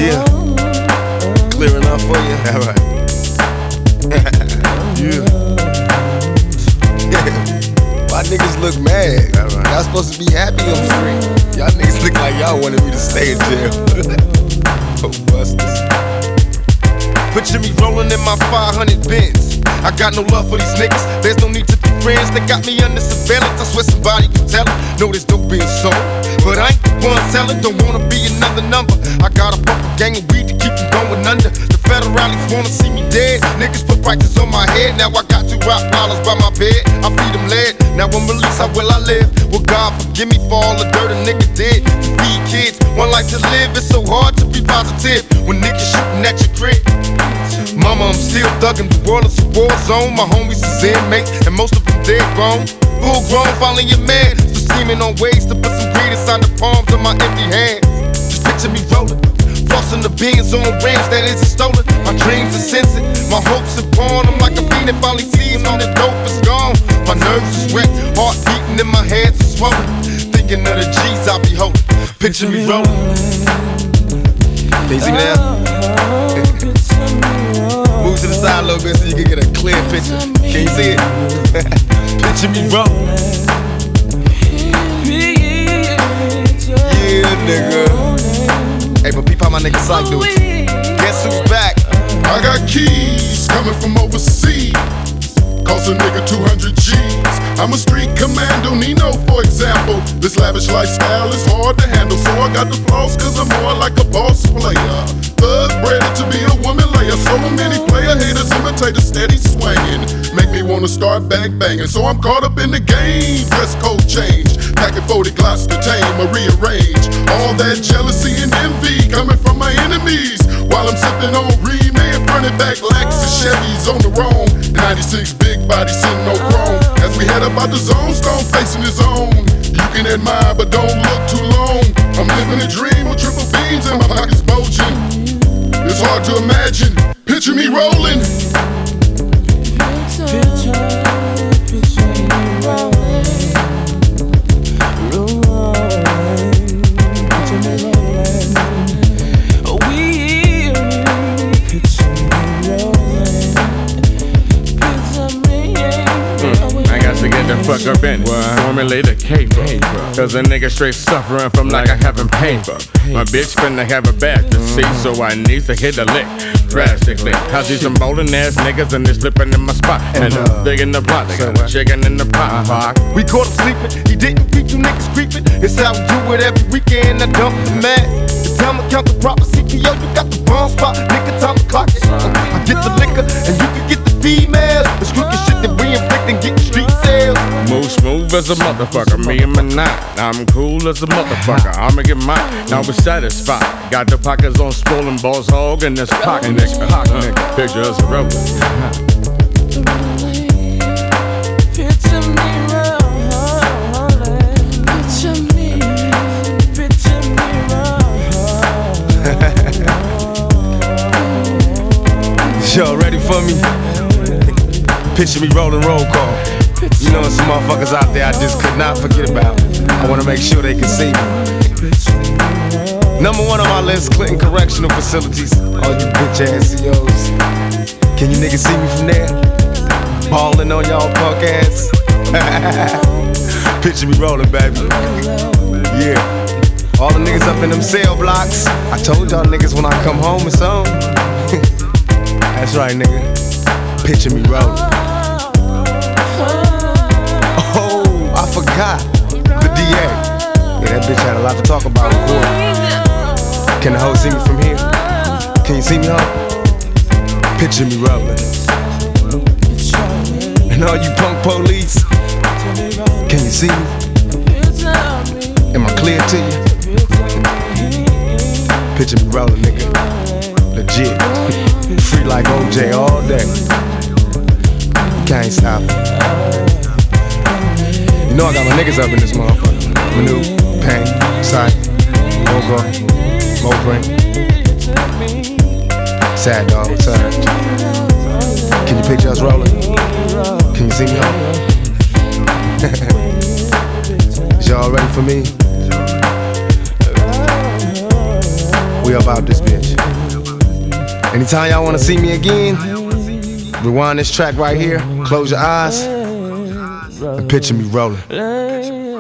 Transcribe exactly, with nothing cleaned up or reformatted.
Yeah. Clear enough for you? All right. Yeah. Why niggas look mad? All right. Y'all supposed to be happy on the street. Y'all niggas look like y'all wanted me to stay in jail. Oh, busters. Picture me rolling in my five hundred Benz. I got no love for these niggas. There's no need to be friends. They got me under surveillance. I swear somebody can tell it. Know this dope being sold, but I ain't the one selling. Don't wanna be another number. I got a bumper gang of weed to keep them going under. The federales wanna see me dead. Niggas put prices on my head. Now I got two rock dollars by my bed. I feed them lead. Now I'm released, how will I live? Well, God forgive me for all the dirt a nigga did. To feed kids, one life to live. It's so hard to be positive when niggas shooting at your crib. Mama, I'm still thuggin', the world is a war zone. My homies is inmates, and most of them dead grown. Full grown, finally a man. So scheming on ways to put some greed inside the palms of my empty hands. Just picture me rollin', flossing the beans on rims that isn't stolen. My dreams are censored, my hopes are born. I'm like a fiend that finally sees when the dope is gone. My nerves is wrecked, heart beating in my hands is swollen. Thinking of the G's I be holding. Picture me rollin'. Can you see me now? Move to the side a little bit so you can get a clear picture. Can you see it? Picture me rollin'. Yeah, nigga. Hey, but peep how my nigga Psych do it. Guess who's back? I got keys coming from overseas. Cost a nigga two hundred G's. I'm a street commando, Nino, for example. This lavish lifestyle is hard to handle, so I got the flaws cause I'm more like a boss player. Thug bred to be a woman layer. So many player haters imitate a steady swinging. Make me wanna start bang banging. So I'm caught up in the game. Dress code change. Packing forty glocks to tame or rearrange. All that jealousy and envy coming from my enemies. While I'm sipping on Re-Man, running back Lexus Chevys on the roam. ninety-six big body sitting no chrome. As we head up out the zone, Stone facing his own. You can admire, but don't look too long. I'm living a dream with triple beans and my pockets bulging. It's hard to imagine. Picture me rolling. Picture, picture me rolling, rolling. Picture me rolling. We picture me rolling. Picture me. Mm, I got to get the fuck up in formulate a caper. Cause a nigga straight suffering from like I haven't paper. My bitch finna have a bad to see, so I need to hit a lick drastically. I see some bowling ass niggas and they slipping in my spot. And I'm big in the pot, they got a chicken in the pot. Uh-huh. We caught him sleeping, he didn't peep you niggas creeping. It's how we do it every weekend, I dump the mad. It's time to count the proper C P O, you got the bomb spot. Nigga, time to clock it. I get the liquor and you can get the females. It's crooked shit that we inflict and get street sales. Move smooth as a motherfucker, me and my nine. I'm cool as a motherfucker, I'ma get mine. Now we satisfied. Got the pockets on swollen balls, hog, and this pocket nigga. Uh, picture us rolling. Picture me rolling. Picture me, picture me rolling. Y'all ready for me? Picture me rolling roll call. You know some motherfuckers out there I just could not forget about. I wanna make sure they can see me. Number one on my list, Clinton Correctional Facilities. All you bitch ass C Os. Can you niggas see me from there? Ballin' on y'all punk ass. Picture me rolling, baby. Yeah. All the niggas up in them cell blocks. I told y'all niggas when I come home it's on. That's right, nigga. Picture me rolling. Oh, I forgot. The D A. Yeah, that bitch had a lot to talk about in court. Can the hoe see me from here? Can you see me, hoe? Picture me rolling. And all you punk police, can you see me? Am I clear to you? Picture me rolling, nigga. Legit. Free like O J all day. Can't stop it. You know I got my niggas up in this motherfucker. Manu, Pain, Psych, Mogo, Mobrain, Sad Dog, what's up? Can you picture us rolling? Can you see me home? Is y'all ready for me? We up out this bitch. Anytime y'all wanna see me again, rewind this track right here, close your eyes, and picture me rolling.